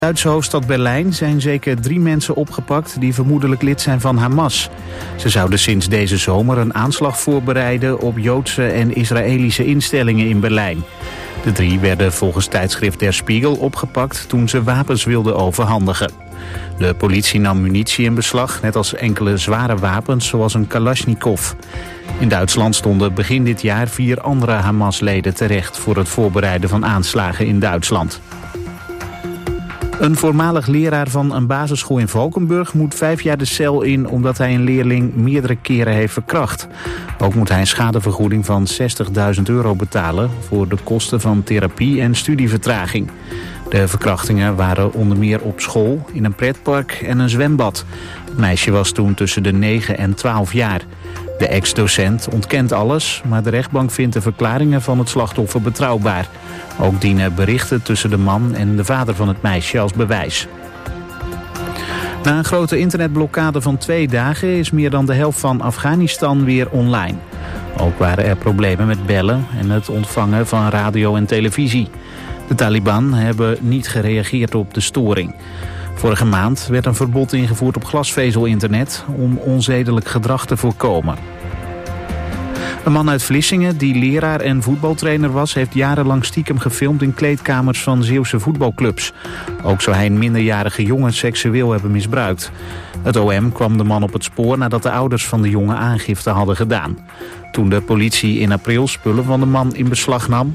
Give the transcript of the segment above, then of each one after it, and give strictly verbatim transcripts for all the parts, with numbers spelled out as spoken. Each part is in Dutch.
In de Duitse hoofdstad Berlijn zijn zeker drie mensen opgepakt die vermoedelijk lid zijn van Hamas. Ze zouden sinds deze zomer een aanslag voorbereiden op Joodse en Israëlische instellingen in Berlijn. De drie werden volgens tijdschrift Der Spiegel opgepakt toen ze wapens wilden overhandigen. De politie nam munitie in beslag, net als enkele zware wapens zoals een Kalashnikov. In Duitsland stonden begin dit jaar vier andere Hamas-leden terecht voor het voorbereiden van aanslagen in Duitsland. Een voormalig leraar van een basisschool in Valkenburg moet vijf jaar de cel in omdat hij een leerling meerdere keren heeft verkracht. Ook moet hij een schadevergoeding van zestigduizend euro betalen voor de kosten van therapie en studievertraging. De verkrachtingen waren onder meer op school, in een pretpark en een zwembad. Het meisje was toen tussen de negen en twaalf jaar. De ex-docent ontkent alles, maar de rechtbank vindt de verklaringen van het slachtoffer betrouwbaar. Ook dienen berichten tussen de man en de vader van het meisje als bewijs. Na een grote internetblokkade van twee dagen is meer dan de helft van Afghanistan weer online. Ook waren er problemen met bellen en het ontvangen van radio en televisie. De Taliban hebben niet gereageerd op de storing. Vorige maand werd een verbod ingevoerd op glasvezel-internet om onzedelijk gedrag te voorkomen. Een man uit Vlissingen, die leraar en voetbaltrainer was, heeft jarenlang stiekem gefilmd in kleedkamers van Zeeuwse voetbalclubs. Ook zou hij een minderjarige jongen seksueel hebben misbruikt. Het O M kwam de man op het spoor nadat de ouders van de jongen aangifte hadden gedaan. Toen de politie in april spullen van de man in beslag nam.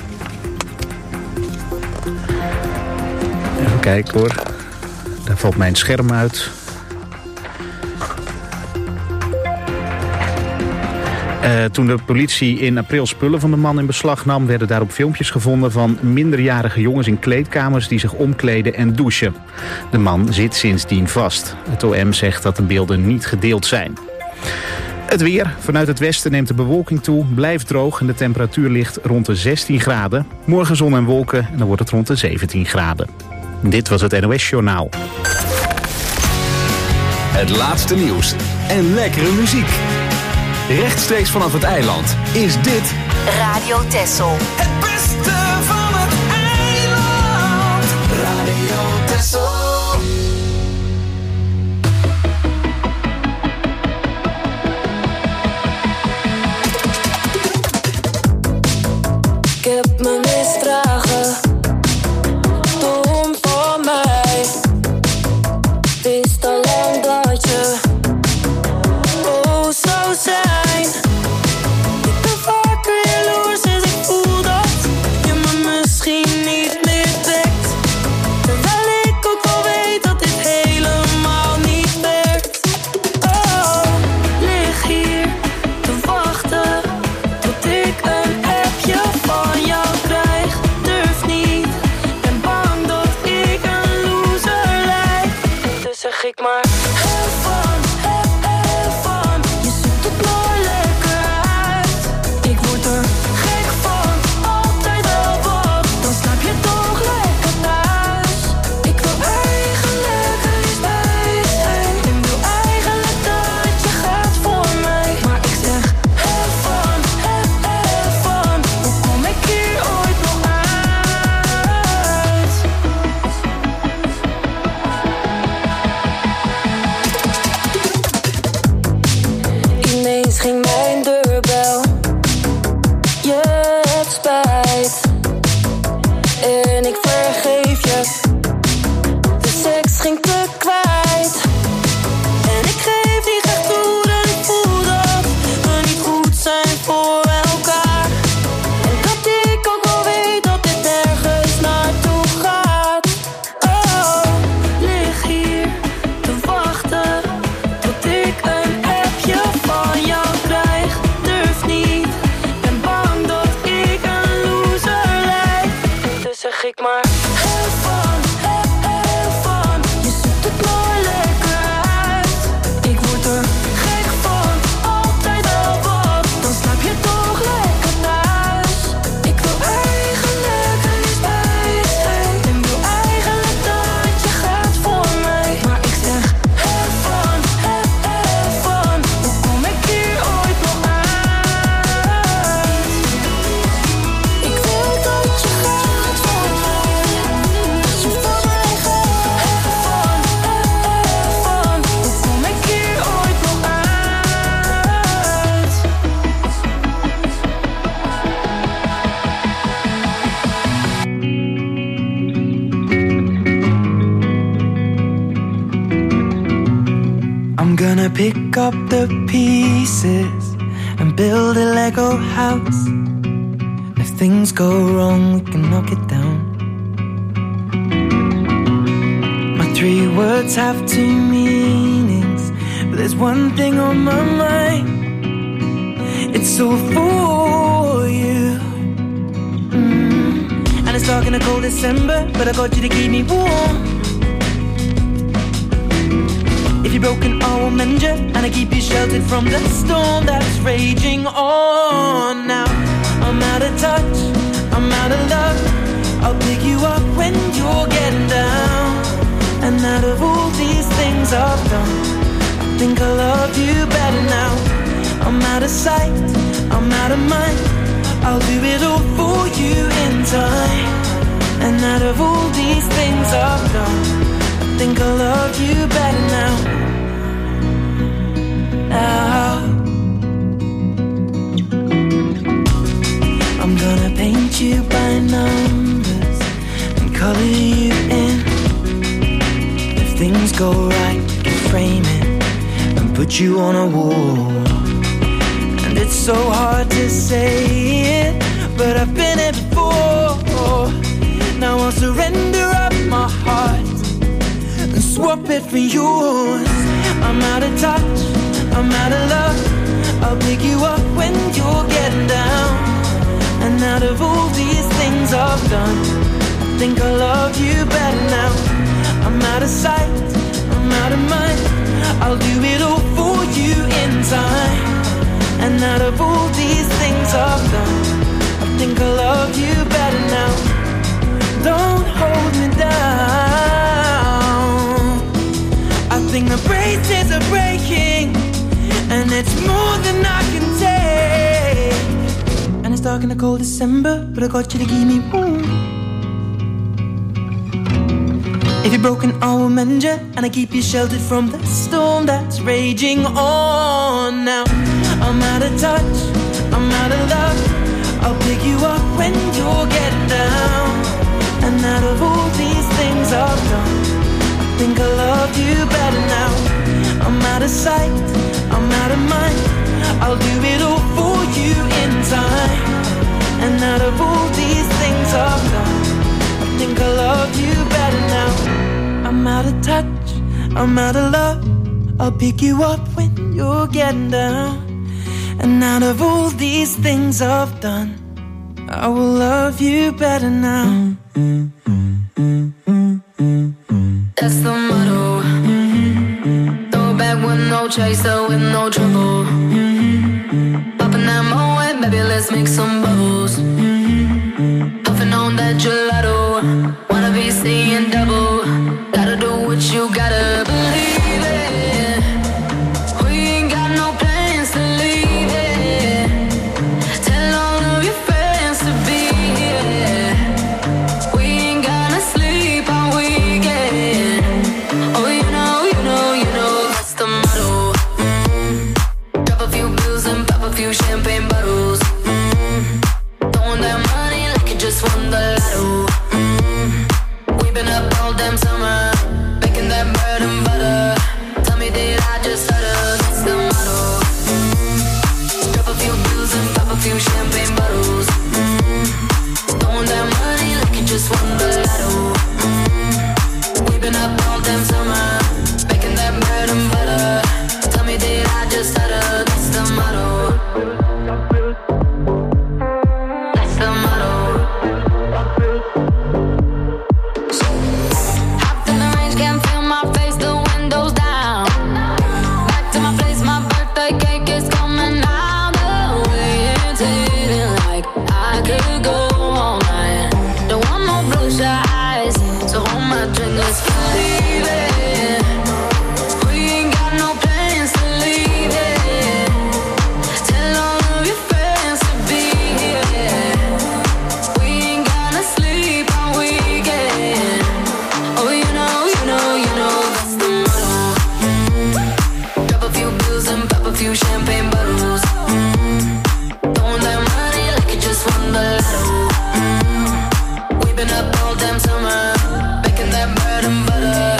Even kijken hoor. Daar valt mijn scherm uit. Uh, toen de politie in april spullen van de man in beslag nam, werden daarop filmpjes gevonden van minderjarige jongens in kleedkamers die zich omkleden en douchen. De man zit sindsdien vast. Het O M zegt dat de beelden niet gedeeld zijn. Het weer. Vanuit het westen neemt de bewolking toe, blijft droog en de temperatuur ligt rond de zestien graden. Morgen zon en wolken en dan wordt het rond de zeventien graden. Dit was het N O S-journaal. Het laatste nieuws en lekkere muziek. Rechtstreeks vanaf het eiland is dit Radio Texel. Het beste van het eiland. Radio Texel. Ik heb me misdragen. Dom voor mij. Wist al lang dat je oh zou zijn. Ik ben vaker jaloers, dus ik voel dat je me gonna pick up the pieces and build a Lego house. If things go wrong, we can knock it down. My three words have two meanings, but there's one thing on my mind. It's all for you. mm. And it's dark in a cold December, but I got you to keep me warm. If you're broken, I will mend you, and I keep you sheltered from the storm that's raging on. Now I'm out of touch, I'm out of love. I'll pick you up when you're getting down. And out of all these things I've done, I think I love you better now. I'm out of sight, I'm out of mind. I'll do it all for you in time. And out of all these things I've done, I think I love you better now. Now I'm gonna paint you by numbers and color you in. If things go right, we can frame it and put you on a wall. And it's so hard to say it, but I've been it before. Now I'll surrender up my heart and swap it for yours. I'm out of touch, I'm out of love. I'll pick you up when you're getting down. And out of all these things I've done, I think I love you better now. I'm out of sight, I'm out of mind. I'll do it all for you in time. And out of all these things I've done, I think I love you better now. Don't hold me down. I think the braces are breaking, and it's more than I can take. And it's dark in the cold December, but I got you to keep me warm. If you're broken, I will mend you, and I keep you sheltered from the storm that's raging on. Now I'm out of touch, I'm out of love. I'll pick you up when you're getting down. And out of all these things I've done, I think I love you better now. I'm out of sight, I'm out of mind. I'll do it all for you in time. And out of all these things I've done, I think I love you better now. I'm out of touch, I'm out of love. I'll pick you up when you're getting down. And out of all these things I've done, I will love you better now. That's the motto. Throw it back with no chaser, with no trouble. Popping that Moet, baby, let's make some bubbles. Puffing on that gelato, wanna be seeing double. Gotta do what you gotta believe it. We ain't got no plans to leave it. Tell all of your friends to be here. We ain't gonna sleep all weekend. Oh, you know, you know, you know, that's the motto. Mm-hmm. Drop a few bills and pop a few champagne bottles. Mm-hmm. Throwing that money like you just won the lotto. Mm-hmm. We've been up all damn summer, making that bread and butter. Tell me, did I just stutter? That's the motto. Mm-hmm. Drop a few bills and pop a few champagne bottles. Mm-hmm. Throwing that money like you just won the lotto. Mm-hmm. We've been up all damn summer, making that bread and butter. Tell me, did I just stutter? That's the motto. That's the motto. Hopped in the range, can't feel my face, the windows down. Back to my place, my birthday cake is coming out. The way it's hitting, like I could go all night. Don't want no blue eyes, so hold my drink, let's leave it. We ain't got no plans to leave it. Tell all of your friends to be here. We ain't gonna sleep all weekend. Oh, you know, you know, you know, that's the motto. Mm-hmm. Drop a few bills and pop a few champagne bottles. Mm-hmm. Throwing that money like you just won the lotto. Mm-hmm. We've been up all damn summer, making that bread and butter.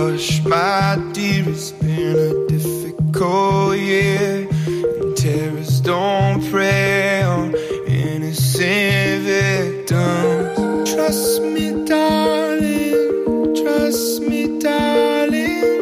Hush, my dear, it's been a difficult year, and terrorists don't prey on innocent victims. Trust me, darling, trust me, darling.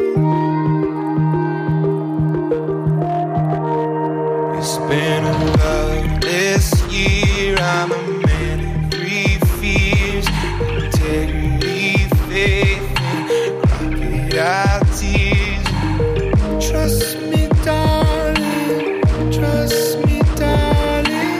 It's been a loveless year, I'm a man of three fears: integrity, faith, our tears. Trust me, darling, trust me, darling.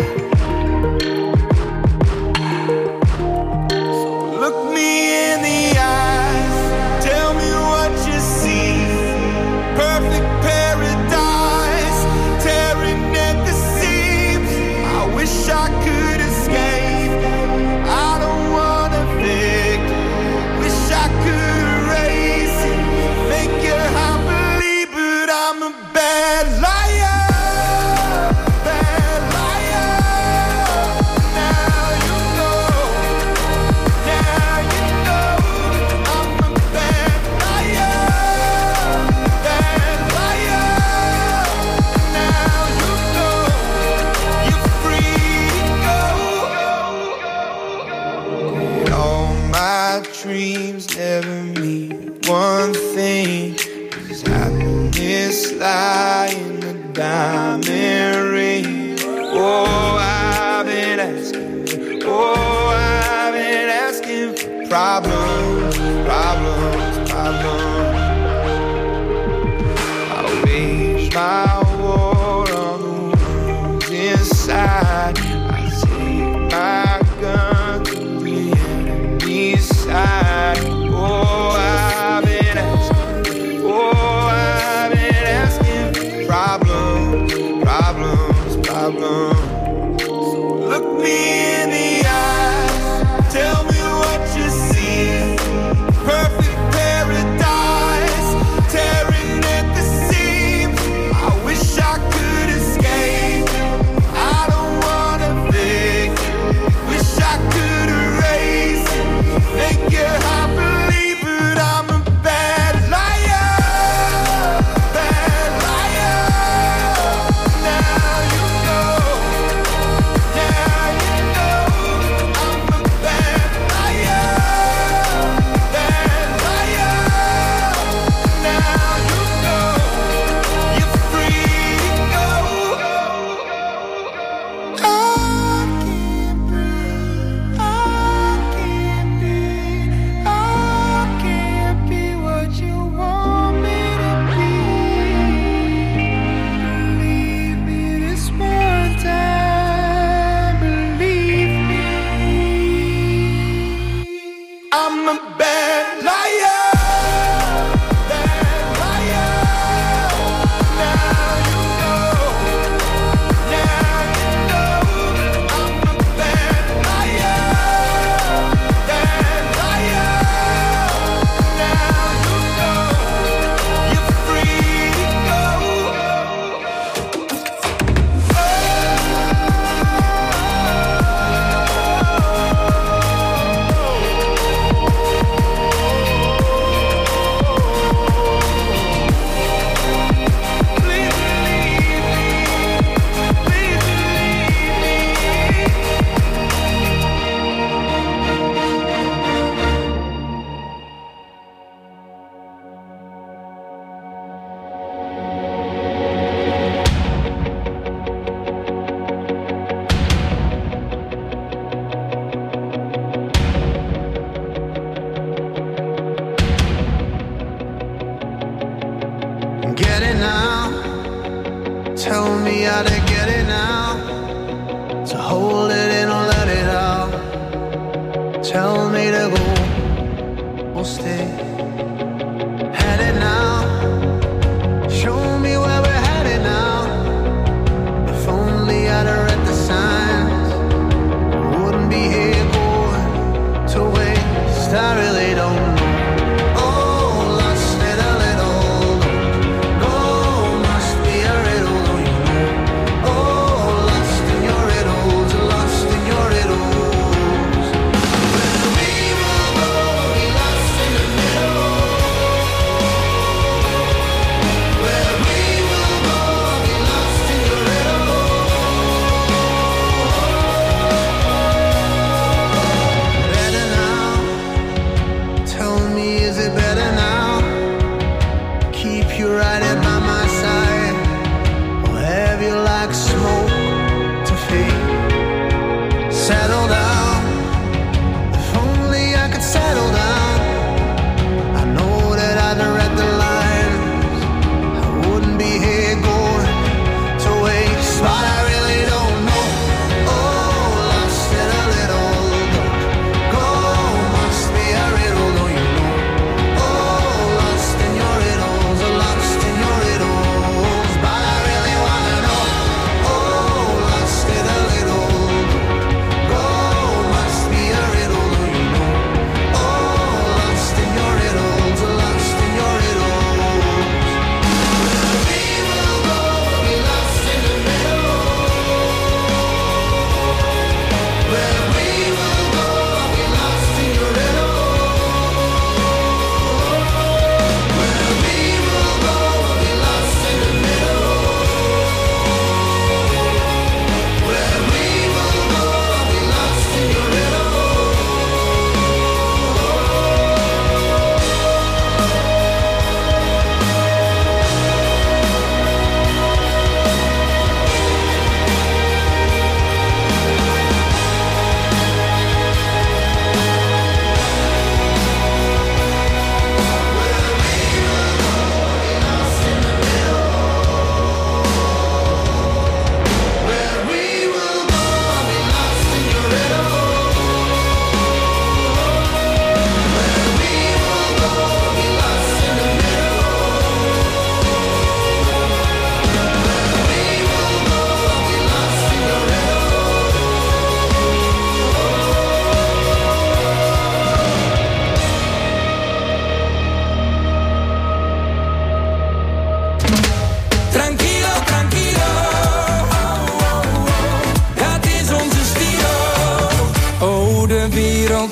So look me in the eyes, tell me what you see. Perfect paradise, tearing at the seams. I wish I could escape, I don't wanna fake. Wish I could erase it, make your heart believe, but I'm a bad liar, bad liar. Now you know, now you know, I'm a bad liar, bad liar. Now you know, you're free to go. All my dreams never mean one thing, 'cause happiness lie in the diamond ring. Oh, I've been asking, oh, I've been asking for problems, problems, problems. I wage my war on the ones inside. I take my gun to the enemy's side. Oh, I've been asking, oh, I've been asking for problems, problems, problems. Look me in the eyes, tell me what you see. Perfect paradise, tearing at the seams. I wish I could escape, I don't wanna fake. Wish I could erase it, make your heart believe, but I'm a bad liar, bad liar. Now you know, now you know, I'm a bad liar, bad liar. Now you know, you're free to go. I can't breathe, I can't be, I can't be what you want me to be. Believe me this one time, believe me. I'm a bad liar, bad liar. Now you know, now you know, I'm a bad liar, bad liar. Now you know, you're free to go. Please believe me, please believe me. Get it now, tell me how to get it now. To hold it in or let it out. Tell me to go or stay. Headed now, show me where we're headed now. If only I'd have read the signs, wouldn't be here going to waste. I really don't know. Oh, lost it a little. No, must be a riddle, don't you know? Oh, lost in your riddles, lost in your riddles. When we will go, be lost in the middle.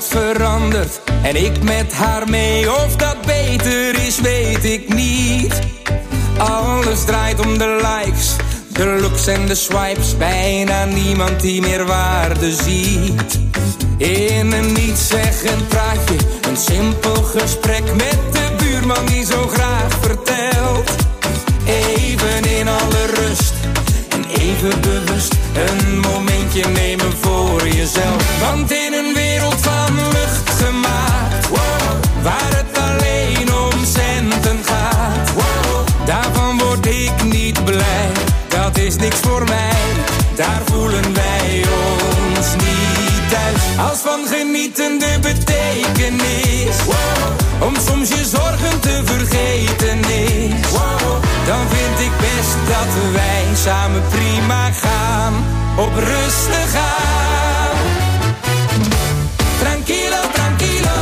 wereld verandert en ik met haar mee. Of dat beter is, weet ik niet. Alles draait om de likes, de looks en de swipes. Bijna niemand die meer waarde ziet. In een nietszeggend praatje, een simpel gesprek met de buurman die zo graag vertelt. Even in alle rust en even bewust een momentje nemen voor jezelf. Want in een wereld van lucht gemaakt, wow, waar het alleen om centen gaat, wow, daarvan word ik niet blij. Dat is niks voor mij, daar voelen wij ons niet thuis. Als van genieten de betekenis, wow, om soms je zorgen te vergeten is, wow, dan vind ik best dat wij samen prima gaan, op rustig aan. Tranquilo, tranquilo,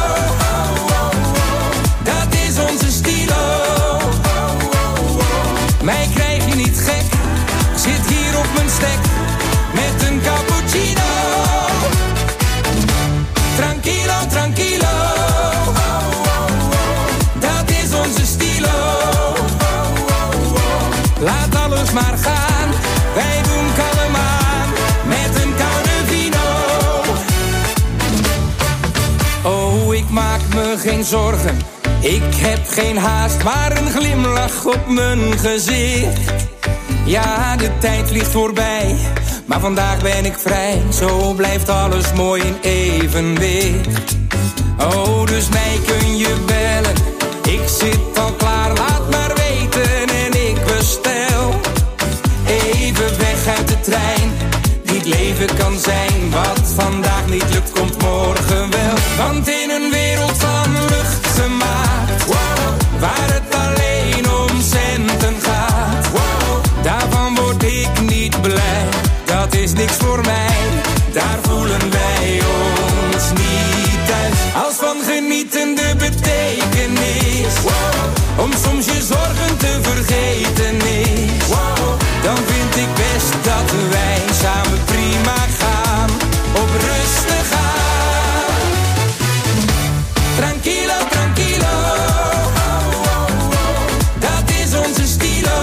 dat is onze stilo. Mij krijg je niet gek, zit hier op mijn stek met een cappuccino. Tranquilo, tranquilo, dat is onze stilo. Laat alles maar gaan, wij doen kalm aan met een koude vino. Oh, ik maak me geen zorgen, ik heb geen haast, maar een glimlach op mijn gezicht. Ja, de tijd vliegt voorbij, maar vandaag ben ik vrij. Zo blijft alles mooi in evenwicht. Oh, dus mij kun je bellen, ik zit al klaar, laat maar weten en ik bestel. Even weg uit de trein, die het leven kan zijn. Wat vandaag niet lukt, komt morgen wel. Want in een wereld van lucht gemaakt, wow, waar het alleen om centen gaat, wow, daarvan word ik niet blij. Dat is niks voor mij, daar voelen wij ons niet thuis. Als van genieten de betekenis, wow, om soms je zorgen te vergeten is, wow, dan vind ik best dat wij samen prima gaan, op rustig aan. Tranquilo, tranquilo, dat is onze stilo.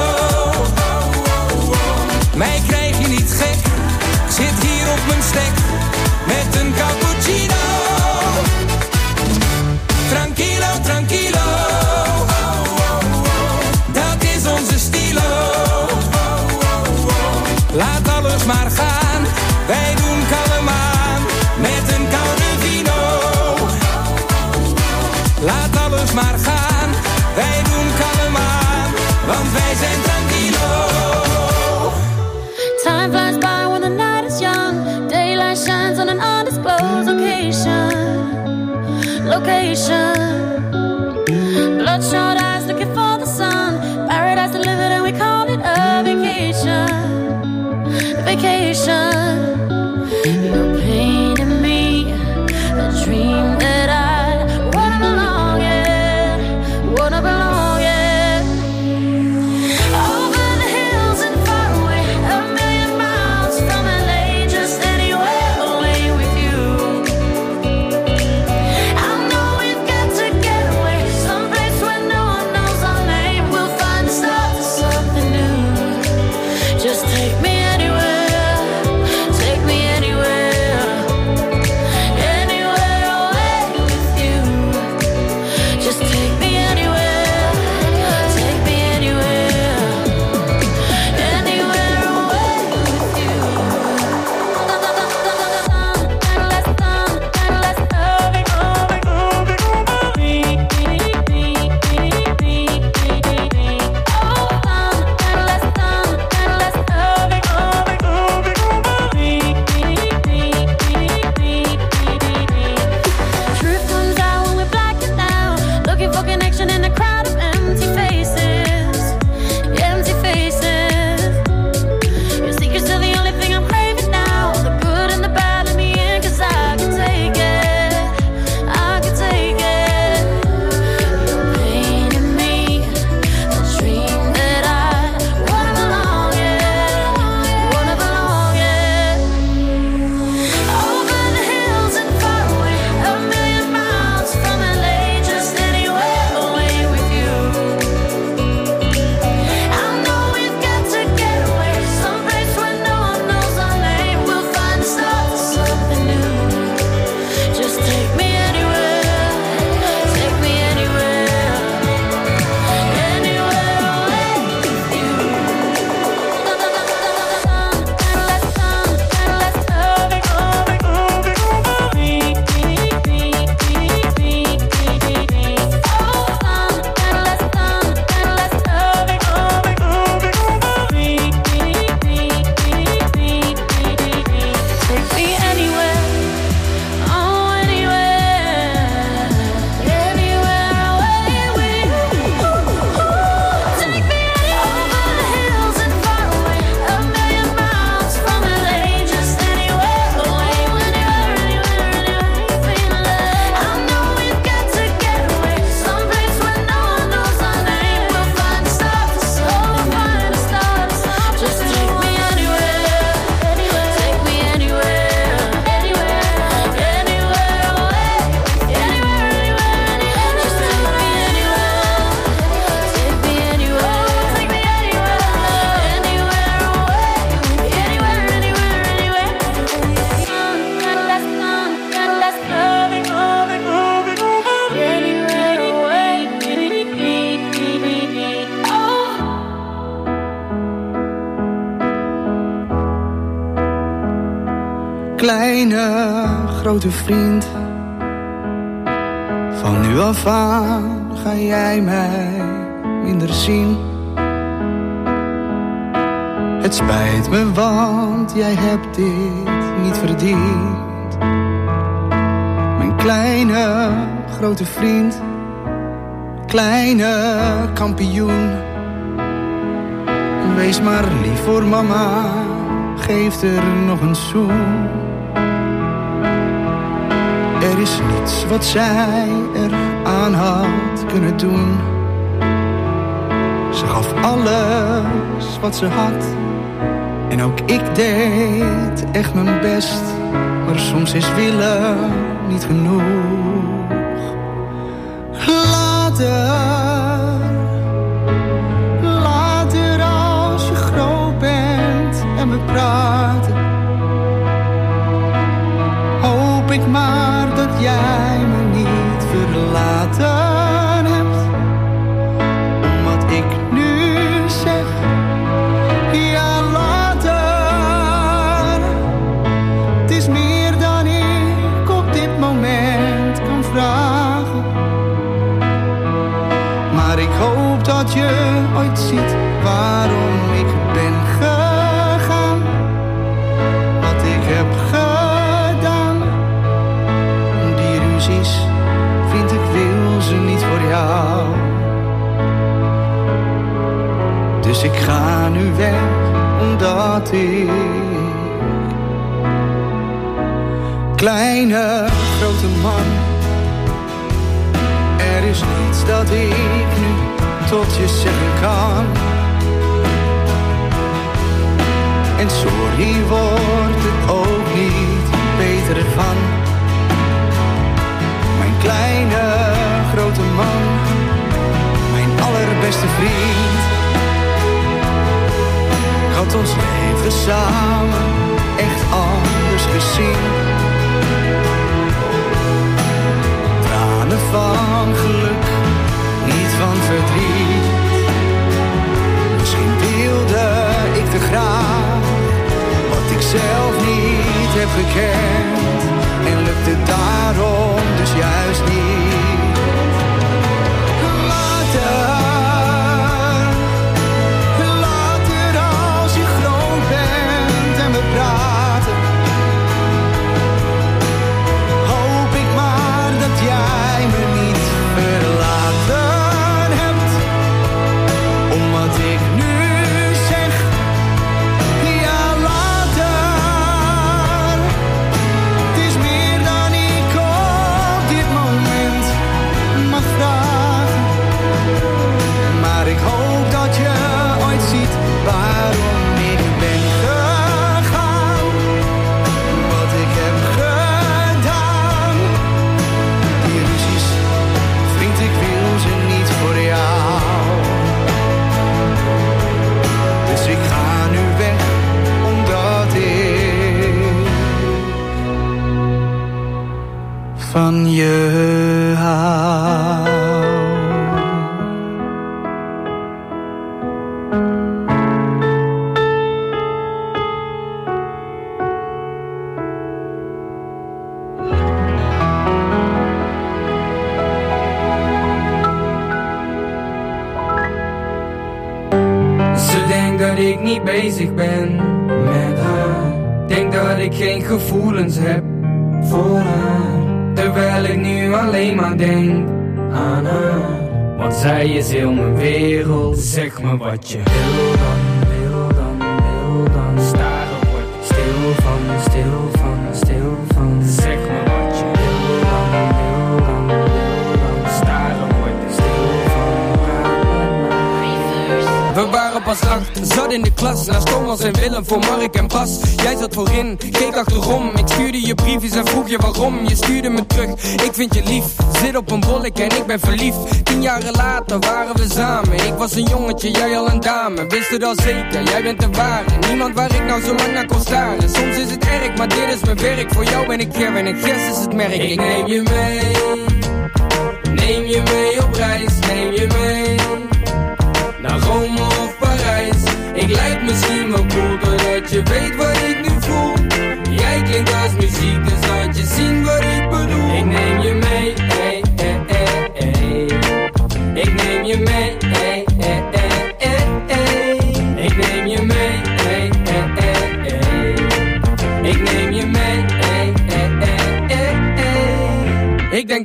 Mij krijg je niet gek, zit hier op mijn stek met een cappuccino. Tranquilo, tranquilo, dat is onze stilo. Laat alles maar gaan, wij doen kalm aan met een koude vino. Laat alles maar gaan, wij doen kalm aan, want wij zijn tranquilo. Time flies by when the night is young. Daylight shines on an undisclosed location. Location. Bloodshot eyes looking for the sun. Paradise delivered and we call it a vacation. Vacation. You're painting me a dream that I wanna belong in. Wanna belong in. Over the hills and far away, a million miles from L A, just anywhere away with you. I know we've got to get away, someplace where no one knows our name. We'll find the start to something new. Just take me anywhere, kleine, grote vriend. Van nu af aan ga jij mij minder zien. Het spijt me, want jij hebt dit niet verdiend. Mijn kleine, grote vriend. Kleine kampioen. Wees maar lief voor mama. Geef er nog een zoen. Er is niets wat zij er aan had kunnen doen. Ze gaf alles wat ze had. En ook ik deed echt mijn best. Maar soms is willen niet genoeg. Later, later als je groot bent en we praten. Hoop ik maar dat jij me niet verlaten hebt. Om wat ik nu zeg, ja later. Het is meer dan ik op dit moment kan vragen. Maar ik hoop dat je ooit ziet waarom ik ben gegaan. Wat ik heb gedaan. Die ruzies, vind ik, wil ze niet voor jou. Dus ik ga nu weg, omdat ik kleine, grote man. Er is niets dat ik nu tot je zeggen kan. En sorry wordt het ook niet beter van. Mijn kleine, grote man. Mijn allerbeste vriend. Ik had ons leven samen echt anders gezien. Tranen van geluk, niet van verdriet. Misschien wilde ik te graag wat ik zelf niet heb gekend. En lukte daarom dus juist niet. Later, later als je groot bent en we praten. Hoop ik maar dat jij me niet verlaten hebt. Om wat ik nu zeg, ja later. Het is meer dan ik op dit moment mag vragen. Maar ik hoop dat je ooit ziet waarom ik ben gegaan. Wat ik heb gedaan. Die ruzies, vriend, ik wil ze niet voor jou. Dus ik ga nu weg, omdat ik van je hou. Ze denkt dat ik niet bezig ben met haar. Denk dat ik geen gevoelens heb voor haar. Terwijl ik nu alleen maar denk aan haar. Want zij is heel mijn wereld. Zeg me wat je wil dan, wil dan, wil dan. Staren word ik stil van, stil van, stil van. Zeg me wat je wil dan, wil dan, wil dan. Staren word ik stil van, praat met mij. We waren pas acht, zat in de klas. Naast Thomas en Willem voor Mark en Bas. Jij zat voorin, keek achterom. Ik stuurde je briefjes en vroeg je waarom. Je stuurde me terug, ik vind je lief. Zit op een bollek en ik ben verliefd. Tien jaren later waren we samen. Ik was een jongetje, jij al een dame. Wist het al zeker, jij bent de ware. Niemand waar ik nou zo lang naar kon staren. Soms is het erg, maar dit is mijn werk. Voor jou ben ik Ger en ik Gers is het merk. Ik neem je mee, neem je mee op reis. Neem je mee naar Rome of Parijs. Ik lijk misschien wel cool, doordat je weet wat ik nu voel. Jij klinkt als muziek.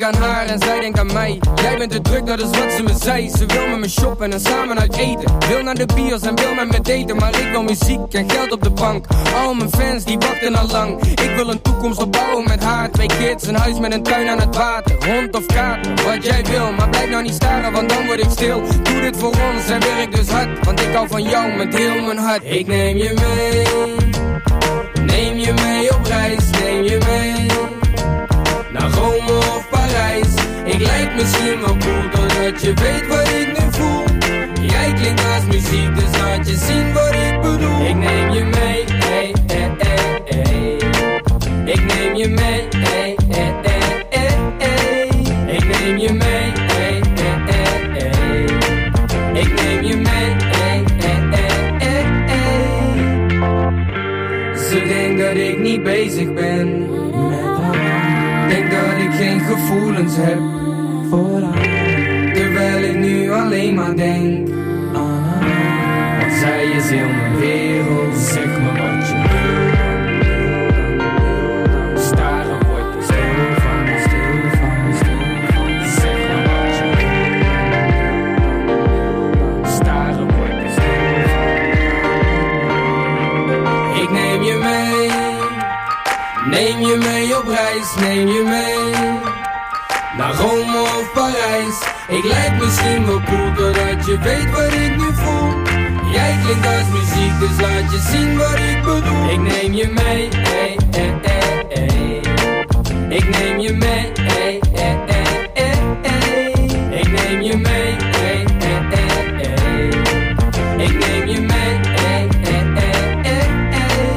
aan haar en zij denkt aan mij. Jij bent te druk, dat is wat ze me zei. Ze wil met me shoppen en samen uit eten. Wil naar de bios en wil met me daten. Maar ik wil muziek en geld op de bank. Al mijn fans die wachten al lang. Ik wil een toekomst opbouwen met haar. Twee kids, een huis met een tuin aan het water. Hond of kaart, wat jij wil. Maar blijf nou niet staren, want dan word ik stil. Doe dit voor ons en werk dus hard. Want ik hou van jou met heel mijn hart. Ik neem je mee. Neem je mee op reis, neem je mee. Naar Rome of Parijs. Ik lijk misschien wel cool, doordat je weet wat ik nu voel. Jij klinkt als muziek, dus laat je zien wat ik bedoel. Ik neem je mee, hey, hey, hey, hey. Ik neem je mee, hey, hey, hey, hey, hey. Ik neem je mee, hey, hey, hey, hey. Ik neem je mee, hey, hey, hey, hey, hey. Ze denkt dat ik niet bezig ben. Denk dat ik geen gevoelens heb voor haar. Terwijl ik nu alleen maar denk aan haar. Want zij is heel mijn wereld. Zeg me wat je wil. Staren word ik stil van, stil van, stil van. Zeg me wat je wil. Staren word ik stil van. Ik neem je mee. Neem je mee op reis, neem je mee. Naar Rome of Parijs. Ik lijk misschien wel cool, doordat je weet wat ik nu voel. Jij klinkt als muziek, dus laat je zien wat ik bedoel. Ik neem je mee, hey, hey, hey, hey. Ik neem je mee, hey, hey, hey, hey, hey. Ik neem je mee, hey, hey, hey, hey. Ik neem je mee, hey, hey, hey, hey, hey.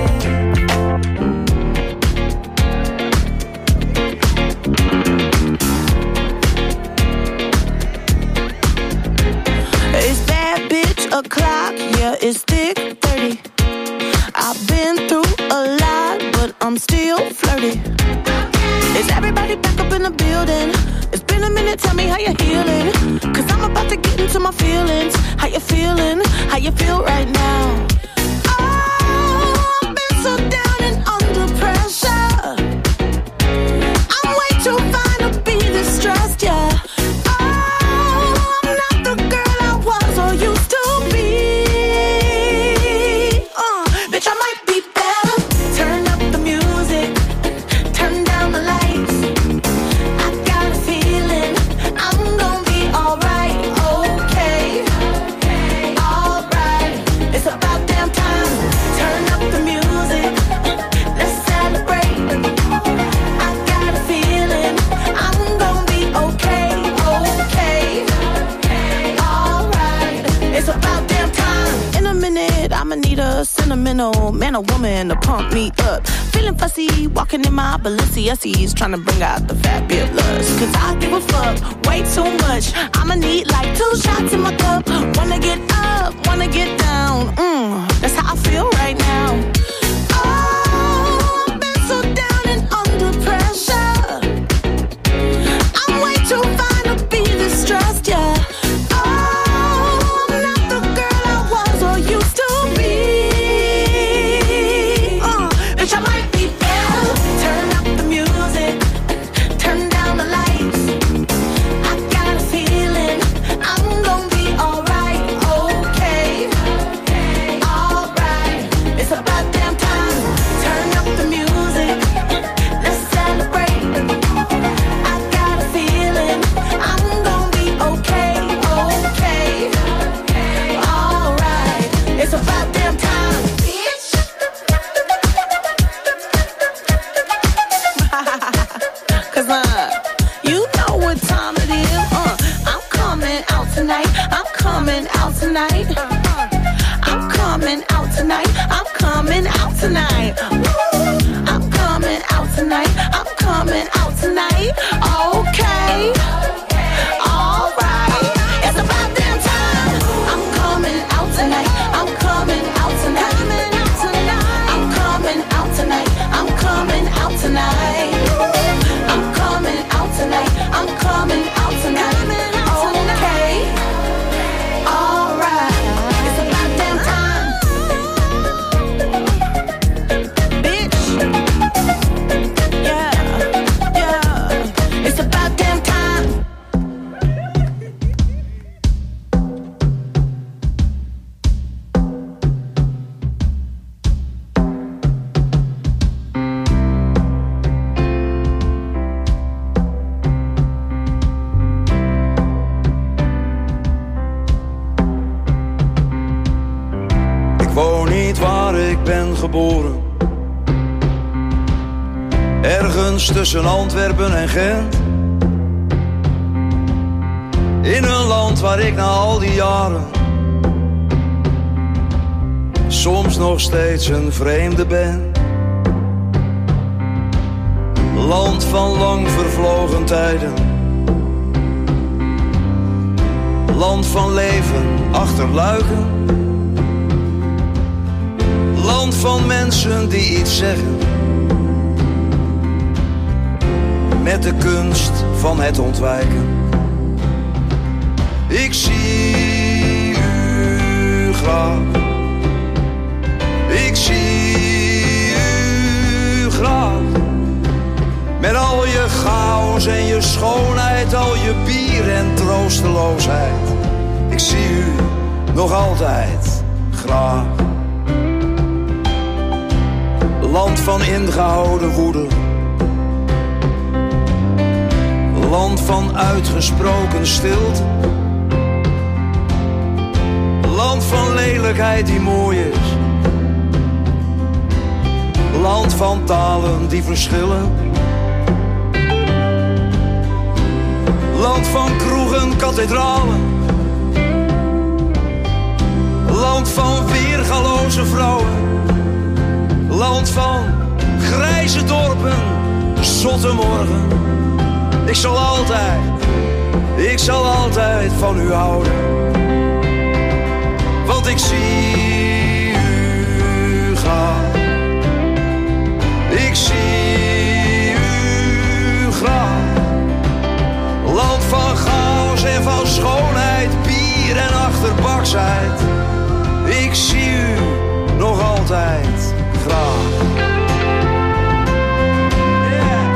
It's bad bitch o'clock, yeah, it's thick thirty. I've been through a lot, but I'm still flirty. Is everybody back up in the building? It's been a minute, tell me how you're healing. Cause I'm about to get into my feelings. How you feeling? How you feel right now? Oh, I've been so down and under pressure. I'm way too fine to be distressed, yeah. Sentimental man or woman to pump me up. Feeling fussy, walking in my Balenciennes, trying to bring out the fabulous. Cause I give a fuck way too much. I'ma need like two shots in my cup. Wanna get up, wanna get down. Mm, that's how I feel right now. Oh, I've been so down and under pressure. I'm way too fine to be distressed, yeah. It's about damn niet waar ik ben geboren. Ergens tussen Antwerpen en Gent. In een land waar ik na al die jaren soms nog steeds een vreemde ben. Land van lang vervlogen tijden. Land van leven achter luiken. Land van mensen die iets zeggen. Met de kunst van het ontwijken. Ik zie u graag. Ik zie u graag. Met al je chaos en je schoonheid, al je bier en troosteloosheid. Ik zie u nog altijd graag. Land van ingehouden woede. Land van uitgesproken stilte. Land van lelijkheid die mooi is. Land van talen die verschillen. Land van kroegen, kathedralen. Land van weergaloze vrouwen. Land van grijze dorpen, zotte morgen. Ik zal altijd, ik zal altijd van u houden. Want ik zie u graag. Ik zie u graag. Land van chaos en van schoonheid, bier en achterbaksheid. Ik zie u nog altijd graag. Yeah.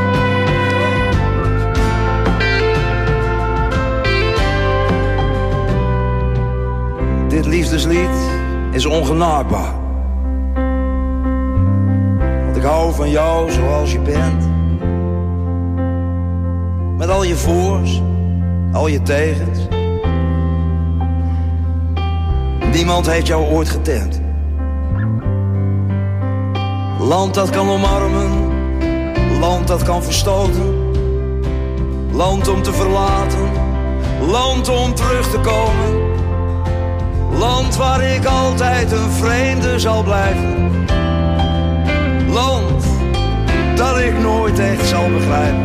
Dit liefdeslied is ongenaakbaar. Want ik hou van jou zoals je bent. Met al je voors, al je tegens. Niemand heeft jou ooit getemd. Land dat kan omarmen, land dat kan verstoten. Land om te verlaten, land om terug te komen. Land waar ik altijd een vreemde zal blijven. Land dat ik nooit echt zal begrijpen.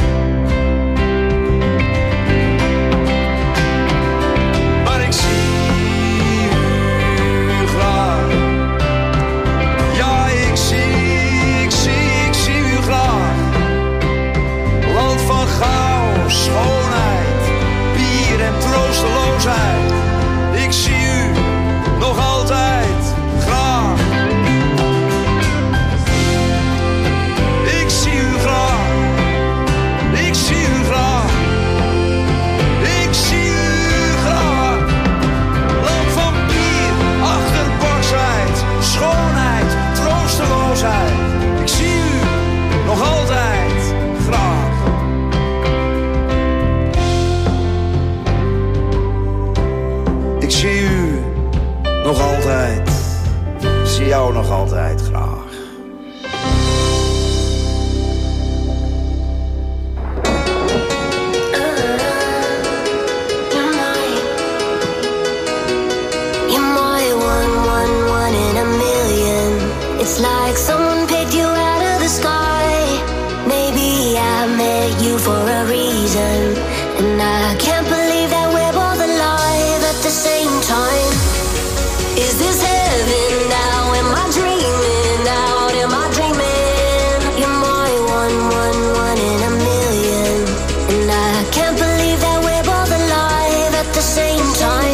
Chaos, schoonheid, bier en troosteloosheid. Ik zie u nog altijd graag. Ik zie u graag. Ik zie u graag. Ik zie u graag. Land van bier, achterbaksheid, schoonheid, troosteloosheid. Ik zie u nog altijd graag. Ik zie u nog altijd, zie jou nog altijd graag. It's like someone picked you out of the sky. Maybe I met you for a reason, and I can't believe that we're both alive at the same time. Is this heaven now? Am I dreaming out? Am I dreaming? You're my one, one, one in a million, and I can't believe that we're both alive at the same time.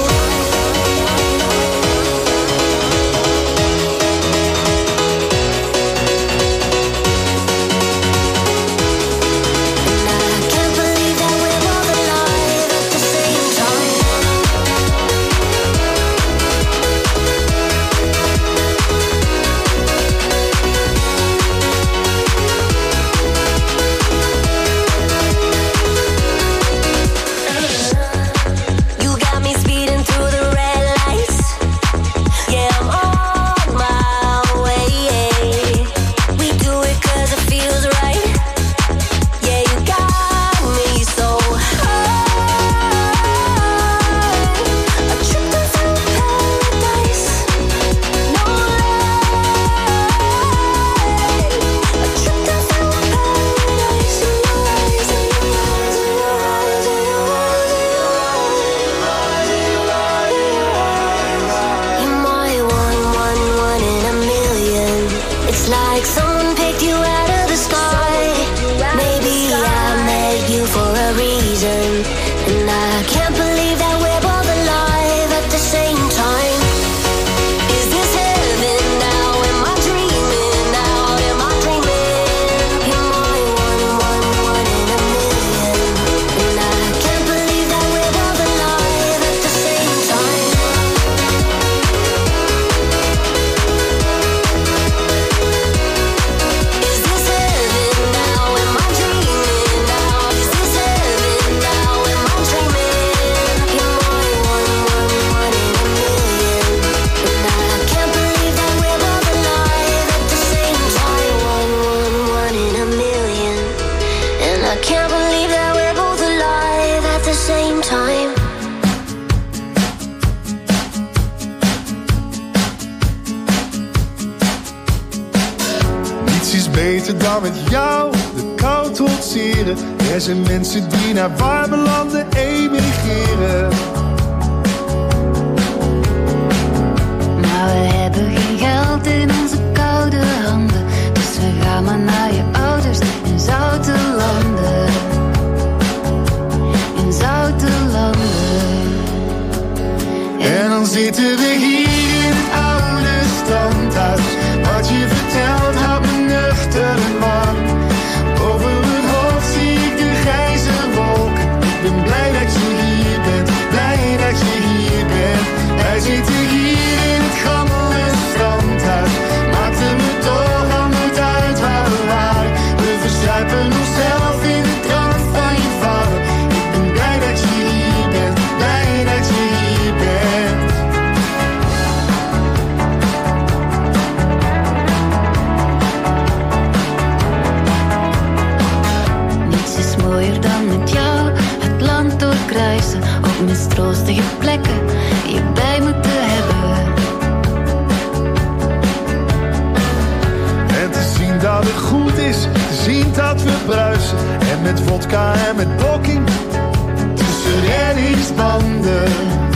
beter dan met jou de kou trotseren. Er zijn mensen die naar warme landen emigreren. Maar we hebben geen geld in onze koude handen, dus we gaan maar naar je ouders in zoute landen. In zoute landen. En dan zitten we hier in het oude standhuis. Wat je vertelt houdt me nuchter en warm. Boven mijn hoofd zie ik de grijze wolken. Ik ben blij dat je hier bent, blij dat je hier bent. Wij zitten hier in het gammele strandhuis. Maakte me toch al nooit uit waar we waren. We verzuipen onszelf in de drank van je vader. Ik ben blij dat je hier bent, blij dat je hier bent. Niets is mooier dan met jou het land doorkruisen. Op mistroostige plekken je bij moeten hebben. En te zien dat het goed is, te zien dat we bruisen. En met vodka en met blokking tussen reddingsbanden.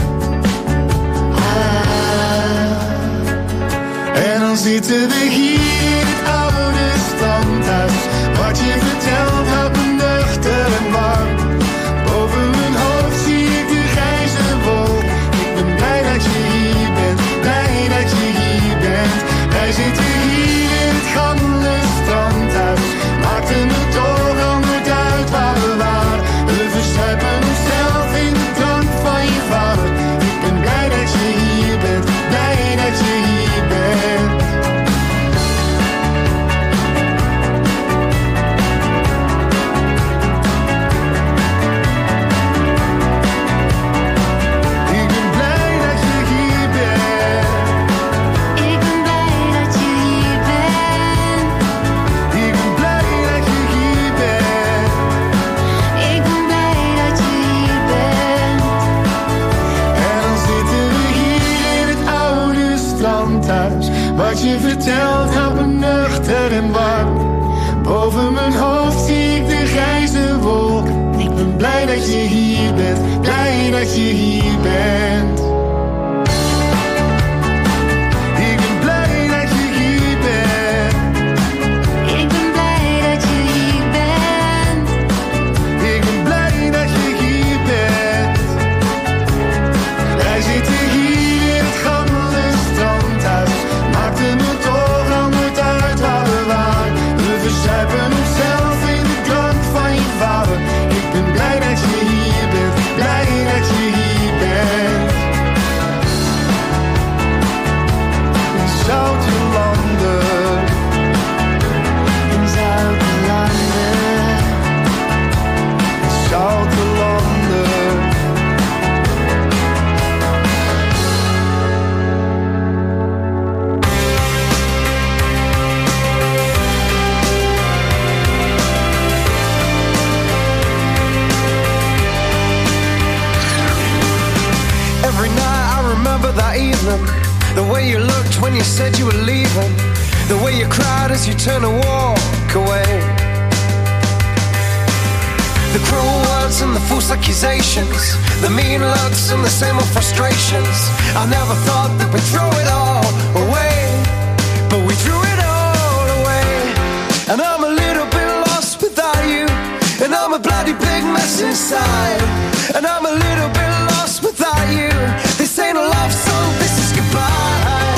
Ah. En dan zitten we hier in het oude standhuis. Wat je vertelt houdt me nuchter en warm. Boven mijn hoofd zie ik de grijze wolk. Ik ben blij dat je hier bent, blij dat je hier bent. Wij zitten hier in het gammele strandhuis. Maakte me toch al nooit uit waar we waren. We verzuipen onszelf in de drank van je vader. Ik ben blij dat je hier bent, blij dat je hier bent. Wat je vertelt houdt me nuchter en warm. Boven mijn hoofd zie ik de grijze wolken. Ik ben blij dat je hier bent, blij dat je hier bent. Ik ben blij dat je hier bent. Ik ben blij dat je hier bent. Ik ben blij dat je hier bent. Wij zitten hier in het gammele strandhuis. Maakte me toch al nooit uit waar we waren. We verzuipen onszelf in de drank van je vader. Ik ben blij dat je hier bent, blij dat je hier bent. In zoute landen. In zoute landen. In zoute landen. Every night I remember that evening, the way you looked when you said you were leaving, the way you cried as you turned to walk away, the cruel words and the false accusations, the mean looks and the same old frustrations. I never thought that we'd throw it all away, but we threw it all away. And I'm a little bit lost without you, and I'm a bloody big mess inside. And I'm a little bit lost without you. This ain't a love song, this is goodbye.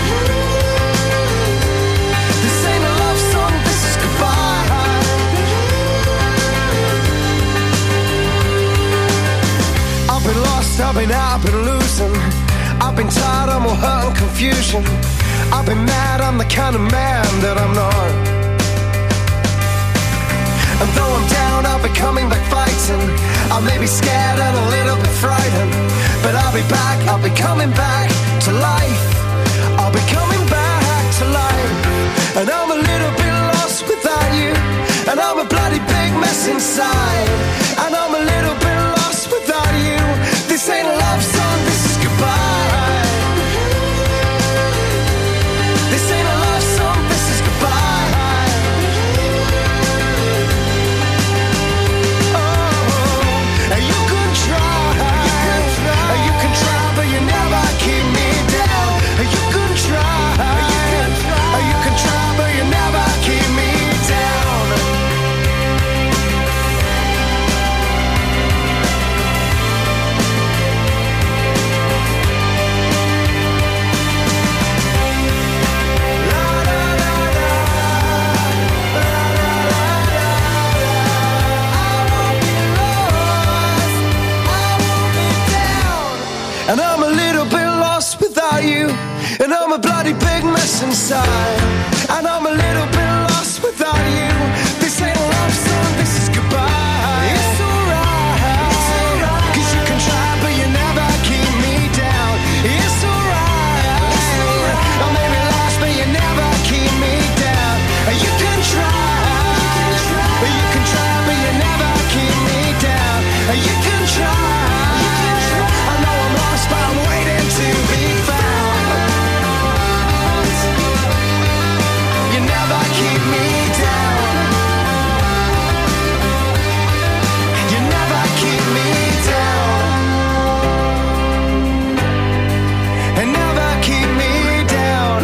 This ain't a love song, this is goodbye. I've been lost, I've been out, I've been losing. I've been tired, I'm all hurt and confusion. I've been mad, I'm the kind of man that I'm not. And though I'm down, I'll be coming back fighting. I may be scared and a little bit frightened, but I'll be back, I'll be coming back to life. I'll be coming back to life. And I'm a little bit lost without you, and I'm a bloody big mess inside. And I'm a little bit lost without you. This ain't a love song, this is goodbye. This ain't a love song, this is goodbye. And I'm a little bit lost without you. And I'm a bloody big mess inside. And I'm a little bit lost without you. This ain't a love song, this is goodbye. It's alright, it's alright. Cause you can try but you never keep me down. It's alright, it's alright. I may be lost but you never keep me down. You can try, you can try but you never keep me down. You can try, I know I'm lost but I'm waiting to be found. You never keep me down. You never keep me down. And never keep me down.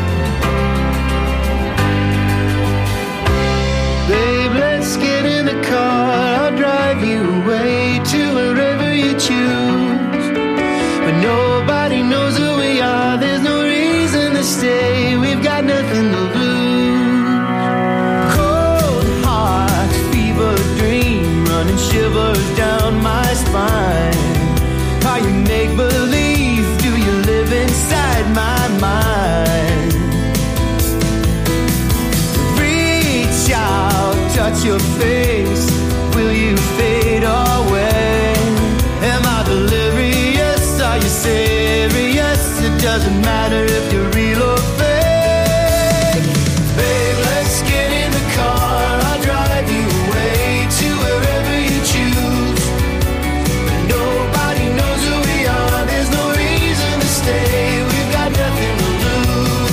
Babe, let's get in the car. I'll drive you away to wherever you choose. But nobody knows who we are. There's no reason to stay. We've got nothing to lose. Cold heart, fever dream, running shivers down my spine. Are you make believe? Do you live inside my mind? Reach out, touch your face. Will you fade away? Am I delirious? Are you serious? It doesn't matter if you're real or fake. Babe, let's get in the car. I'll drive you away to wherever you choose. But nobody knows who we are. There's no reason to stay. We've got nothing to lose.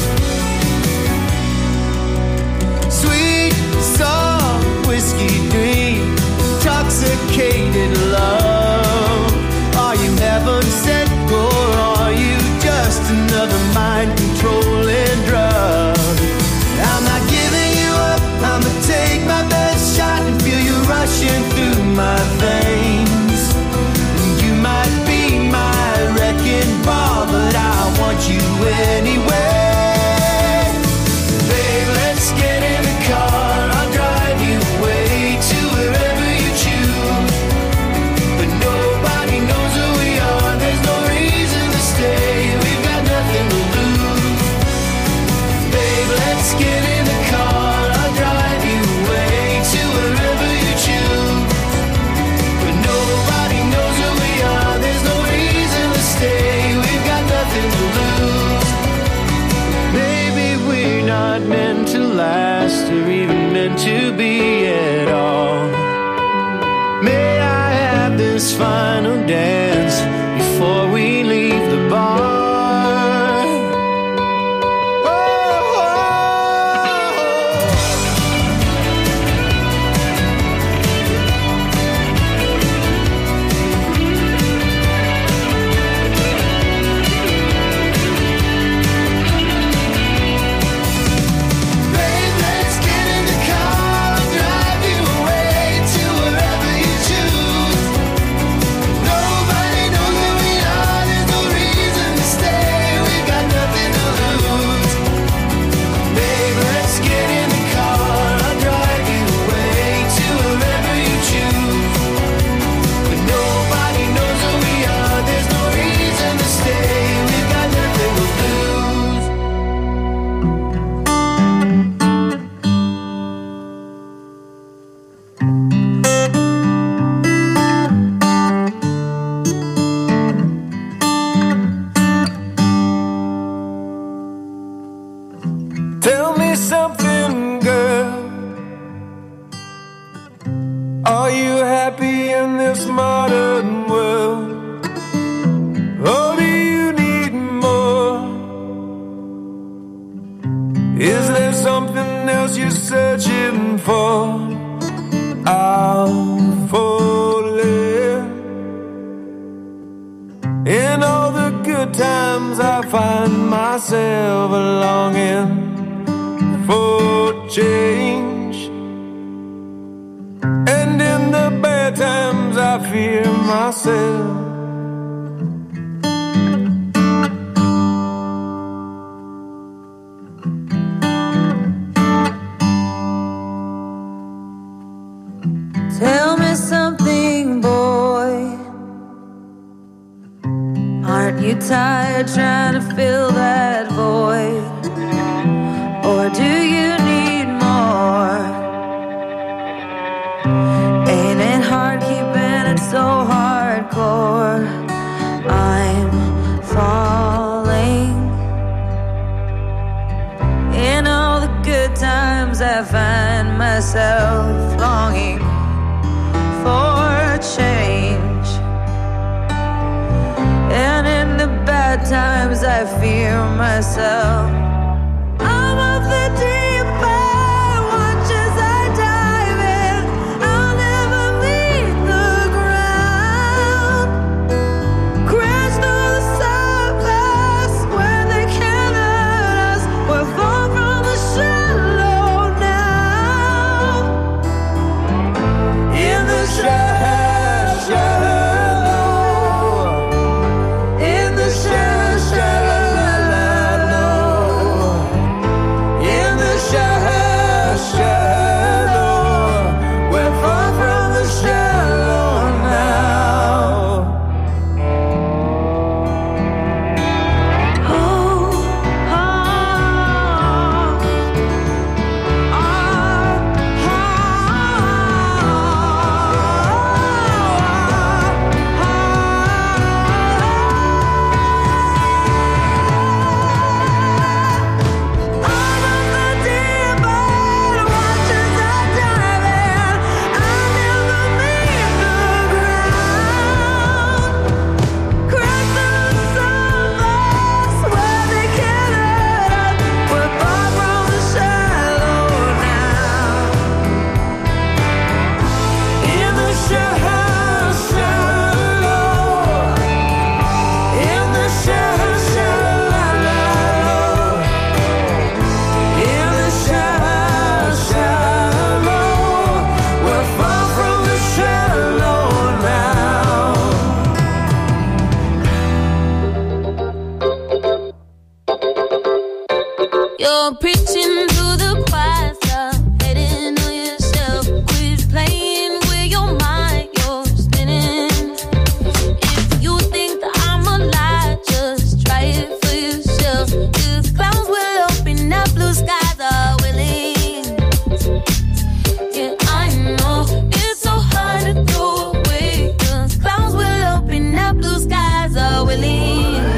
Sweet, soft, whiskey dream, intoxicated love. Are you heaven sent or are you just another mind controlling drug? I'm not giving you up. I'ma take my best shot and feel you rushing through my veins. And you might be my wrecking ball, but I want you anyway. Babe, let's get in the car. I'll drive you away to wherever you choose. But nobody knows who we are. There's no reason to stay. We've got nothing to lose. Babe, let's get in the car. I'll drive you away to wherever you choose. But nobody knows who we are. There's no reason to stay. We've got nothing to lose. Maybe we're not meant to last or even meant to be at all. May I have this final dance before we leave the bar? Oh, oh, babe, let's get in the car. I'll drive you away to wherever you choose. Nobody knows who we are. There's no reason to stay. We've got nothing to lose. Babe, let's get in the car. I'll drive you away to wherever you choose. But nobody knows who we are. There's no reason to stay. We've got nothing to lose. Tell me something, girl. Are you happy in this modern world? Or do you need more? Is there something else you're searching for? I'm falling. In all the good times I find myself longing for change. And in the bad times I fear myself. Tell me something, boy. Aren't you tired trying to fill that void? Or do you need more? Ain't it hard keeping it so hardcore? I'm falling. In all the good times I find myself longing for change. And in the bad times I fear myself. I'm of the deep end, watch as I dive in. I'll never meet the ground. Crash through the surface where they can't hurt us. We're far from the shallow now. In the shallow. You're preaching to the choir, stop hating on yourself. Quit playing with your mind, you're spinning. If you think that I'm a lie, just try it for yourself. Cause clouds will open up, blue skies are willing. Yeah, I know it's so hard to throw away. Cause clouds will open up, blue skies are willing.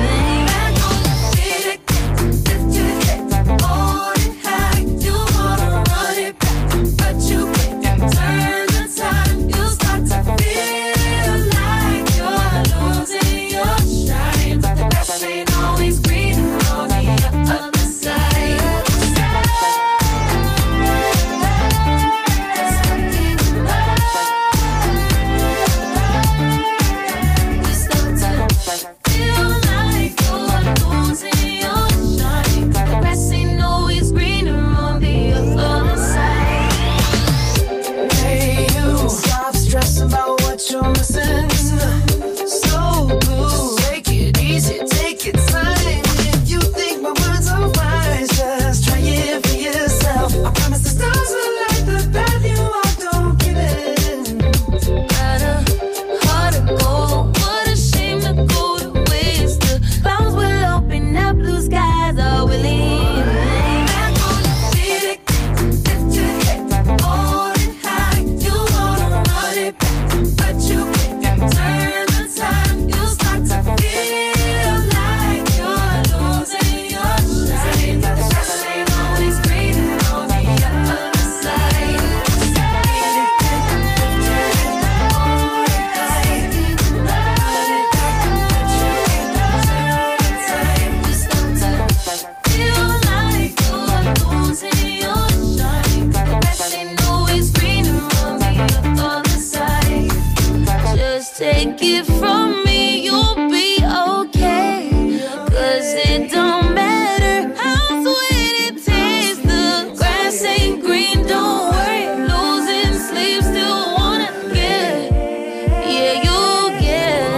Take it from me, you'll be okay. Cause it don't matter how sweet it tastes. The grass ain't green, don't worry. Losing sleep, still wanna get. Yeah, you'll get.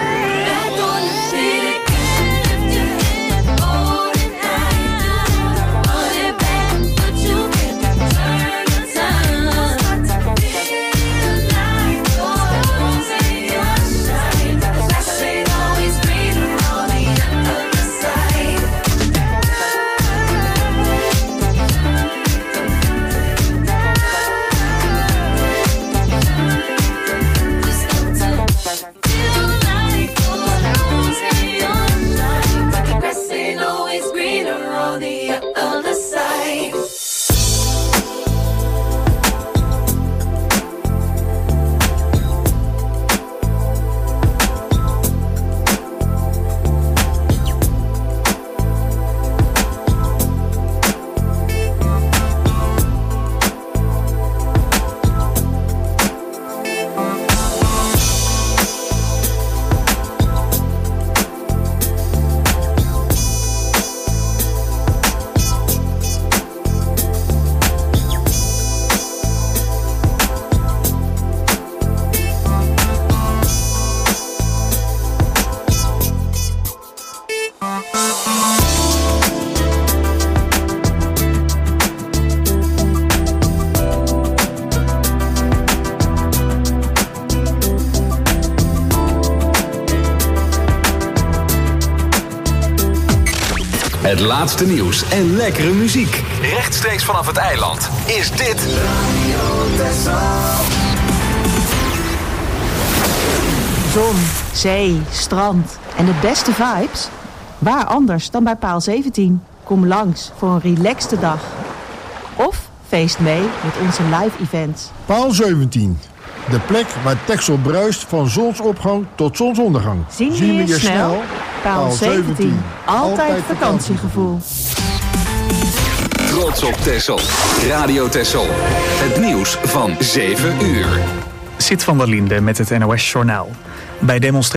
Back on the feet again. Lift your head, hold it high. Hold it back, but you can turn the time. Start to feel like you're losing your shine. Het laatste nieuws en lekkere muziek. Rechtstreeks vanaf het eiland is dit Zon, zee, strand en de beste vibes? Waar anders dan bij Paal zeventien? Kom langs voor een relaxte dag. Of feest mee met onze live events. Paal zeventien. De plek waar Texel bruist van zonsopgang tot zonsondergang. Zien we je snel? Paal zeventien. Altijd vakantiegevoel. Trots op Texel. Radio Texel. Het nieuws van zeven uur. Zit van der Linde met het N O S Journaal. Bij demonstraties